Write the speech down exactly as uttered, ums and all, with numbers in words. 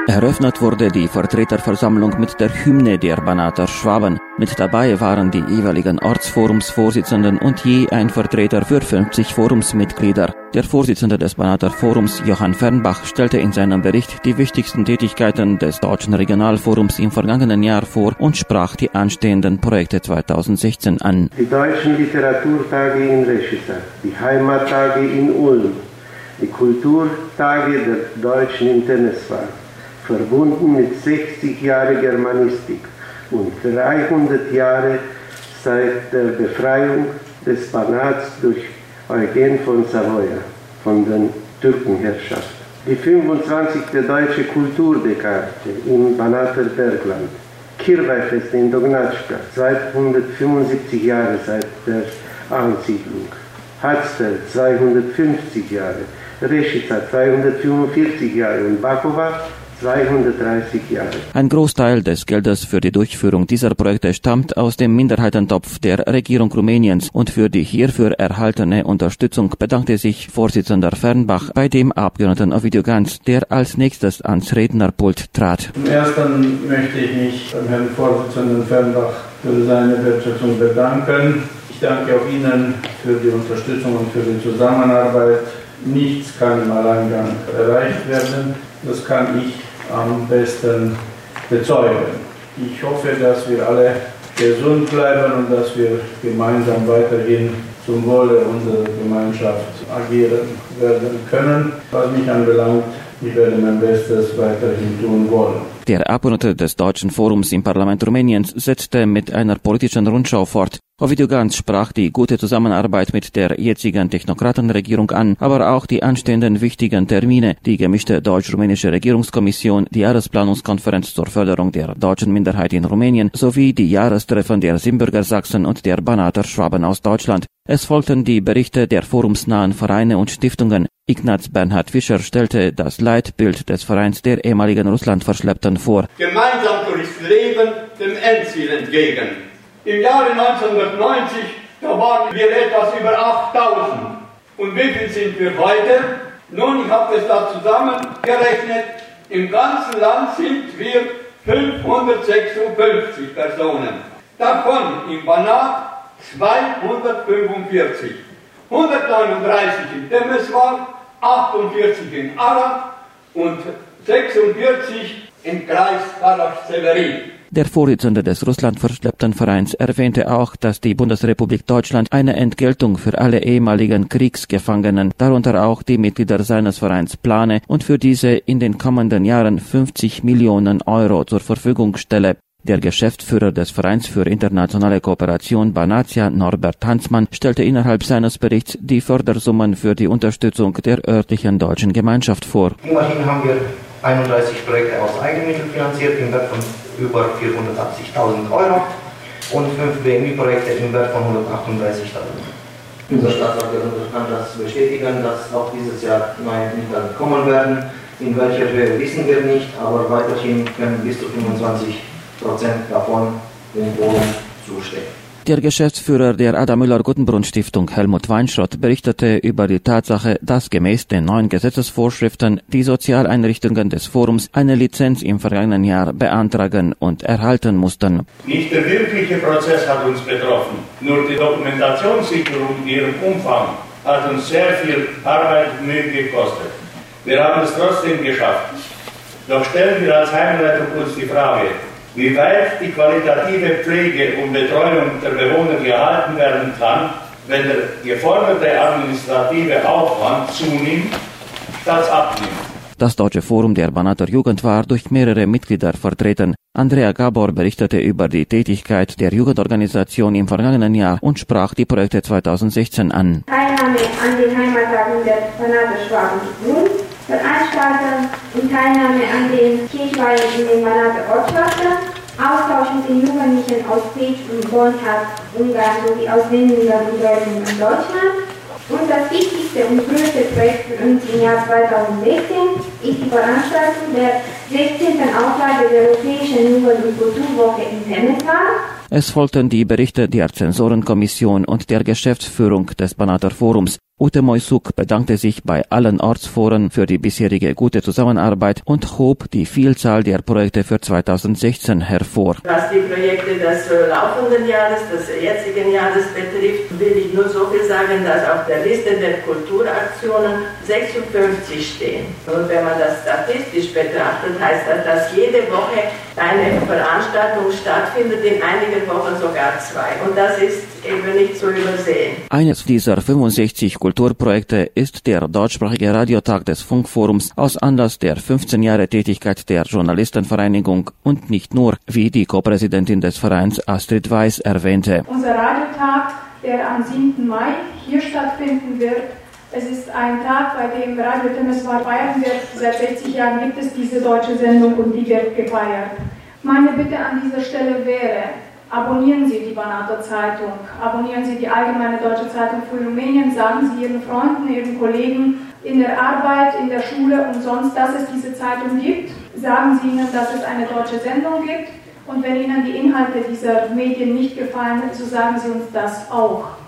Eröffnet wurde die Vertreterversammlung mit der Hymne der Banater Schwaben. Mit dabei waren die jeweiligen Ortsforumsvorsitzenden und je ein Vertreter für fünfzig Forumsmitglieder. Der Vorsitzende des Banater Forums, Johann Fernbach, stellte in seinem Bericht die wichtigsten Tätigkeiten des Deutschen Regionalforums im vergangenen Jahr vor und sprach die anstehenden Projekte zweitausendsechzehn an. Die Deutschen Literaturtage in Reschita, die Heimattage in Ulm, die Kulturtage der Deutschen in Temeswar, verbunden mit sechzig Jahren Germanistik und dreihundert Jahre seit der Befreiung des Banats durch Eugen von Savoia von den Türkenherrschaft. Die fünfundzwanzigste Deutsche Kulturdekade im Banater Bergland, Kirweißfest in Dognatschka, zweihundertfünfundsiebzig Jahre seit der Ansiedlung, Hatzfeld zweihundertfünfzig Jahre, Reschita zweihundertfünfundvierzig Jahre und Bakova zweihundertdreißig Jahre. Ein Großteil des Geldes für die Durchführung dieser Projekte stammt aus dem Minderheitentopf der Regierung Rumäniens und für die hierfür erhaltene Unterstützung bedankte sich Vorsitzender Fernbach bei dem Abgeordneten Ovidiu Ganz, der als nächstes ans Rednerpult trat. Zum Ersten möchte ich mich beim Herrn Vorsitzenden Fernbach für seine Wertschätzung bedanken. Ich danke auch Ihnen für die Unterstützung und für die Zusammenarbeit. Nichts kann im Alleingang erreicht werden. Das kann ich am besten bezeugen. Ich hoffe, dass wir alle gesund bleiben und dass wir gemeinsam weiterhin zum Wohle unserer Gemeinschaft agieren werden können. Was mich anbelangt, ich werde mein Bestes weiterhin tun wollen. Der Abgeordnete des Deutschen Forums im Parlament Rumäniens setzte mit einer politischen Rundschau fort. Ovidiu Ganz sprach die gute Zusammenarbeit mit der jetzigen Technokratenregierung an, aber auch die anstehenden wichtigen Termine, die gemischte deutsch-rumänische Regierungskommission, die Jahresplanungskonferenz zur Förderung der deutschen Minderheit in Rumänien sowie die Jahrestreffen der Siebenbürger Sachsen und der Banater Schwaben aus Deutschland. Es folgten die Berichte der forumsnahen Vereine und Stiftungen. Ignaz Bernhard Fischer stellte das Leitbild des Vereins der ehemaligen Russlandverschleppten vor. Gemeinsam durchs Leben dem Endziel entgegen. Im Jahre neunzehnhundertneunzig, da waren wir etwas über achttausend. Und wie viel sind wir heute? Nun, ich habe das da zusammengerechnet. Im ganzen Land sind wir fünfhundertsechsundfünfzig Personen. Davon im Banat zweihundertfünfundvierzig. hundertneununddreißig in Temeswar, achtundvierzig in Arad und sechsundvierzig im Kreis Karasch-Severin. Der Vorsitzende des Russlandverschleppten Vereins erwähnte auch, dass die Bundesrepublik Deutschland eine Entgeltung für alle ehemaligen Kriegsgefangenen, darunter auch die Mitglieder seines Vereins, plane und für diese in den kommenden Jahren fünfzig Millionen Euro zur Verfügung stelle. Der Geschäftsführer des Vereins für internationale Kooperation Banatia, Norbert Hansmann, stellte innerhalb seines Berichts die Fördersummen für die Unterstützung der örtlichen deutschen Gemeinschaft vor. Immerhin haben wir einunddreißig Projekte aus Eigenmitteln finanziert im Wert von über vierhundertachtzigtausend Euro und fünf B M I-Projekte im Wert von hundertachtunddreißigtausend. Unser Staatsabgeordneter kann das bestätigen, dass auch dieses Jahr neue Mittel kommen werden. In welcher Höhe wissen wir nicht, aber weiterhin können bis zu fünfundzwanzig Prozent davon dem Forum zustehen. Der Geschäftsführer der Ada-Müller-Guttenbrunn-Stiftung, Helmut Weinschrott, berichtete über die Tatsache, dass gemäß den neuen Gesetzesvorschriften die Sozialeinrichtungen des Forums eine Lizenz im vergangenen Jahr beantragen und erhalten mussten. Nicht der wirkliche Prozess hat uns betroffen, nur die Dokumentationssicherung in ihrem Umfang hat uns sehr viel Arbeit und Mühe gekostet. Wir haben es trotzdem geschafft. Doch stellen wir als Heimleitung uns die Frage, wie weit die qualitative Pflege und Betreuung der Bewohner gehalten werden kann, wenn der geforderte administrative Aufwand zunimmt, statt abnimmt. Das Deutsche Forum der Banater Jugend war durch mehrere Mitglieder vertreten. Andrea Gabor berichtete über die Tätigkeit der Jugendorganisation im vergangenen Jahr und sprach die Projekte zweitausendsechzehn an. Teilnahme an den Heimattagen der Banater Schwaben und Veranstaltern und Teilnahme an den Kirchweihen in den Banater Ortschaften, Austausch mit den Jugendlichen aus Pécs und Bonn, Ungarn sowie aus Ländern und Deutschland. Und das wichtigste und größte Projekt für uns im Jahr zweitausendsechzehn ist die Veranstaltung der sechzehnten Auflage der Europäischen Jugend- und Kulturwoche in Temeswar. Es folgten die Berichte der Zensorenkommission und der Geschäftsführung des Banater Forums. Ute Moisuk bedankte sich bei allen Ortsforen für die bisherige gute Zusammenarbeit und hob die Vielzahl der Projekte für zweitausendsechzehn hervor. Was die Projekte des laufenden Jahres, des jetzigen Jahres betrifft, will ich nur so viel sagen, dass auf der Liste der Kulturaktionen sechsundfünfzig stehen. Und wenn man das statistisch betrachtet, heißt das, dass jede Woche eine Veranstaltung stattfindet, in einigen Wochen sogar zwei. Und das ist eben nicht zu übersehen. Eines dieser fünfundsechzig Kulturprojekte ist der deutschsprachige Radiotag des Funkforums aus Anlass der fünfzehn Jahre Tätigkeit der Journalistenvereinigung und nicht nur, wie die Co-Präsidentin des Vereins Astrid Weiß erwähnte. Unser Radiotag, der am siebten Mai hier stattfinden wird, es ist ein Tag, bei dem Radio Temeswar feiern wird. Seit sechzig Jahren gibt es diese deutsche Sendung und die wird gefeiert. Meine Bitte an dieser Stelle wäre, abonnieren Sie die Banater Zeitung, abonnieren Sie die Allgemeine Deutsche Zeitung für Rumänien, sagen Sie Ihren Freunden, Ihren Kollegen in der Arbeit, in der Schule und sonst, dass es diese Zeitung gibt. Sagen Sie ihnen, dass es eine deutsche Sendung gibt und wenn Ihnen die Inhalte dieser Medien nicht gefallen, so sagen Sie uns das auch.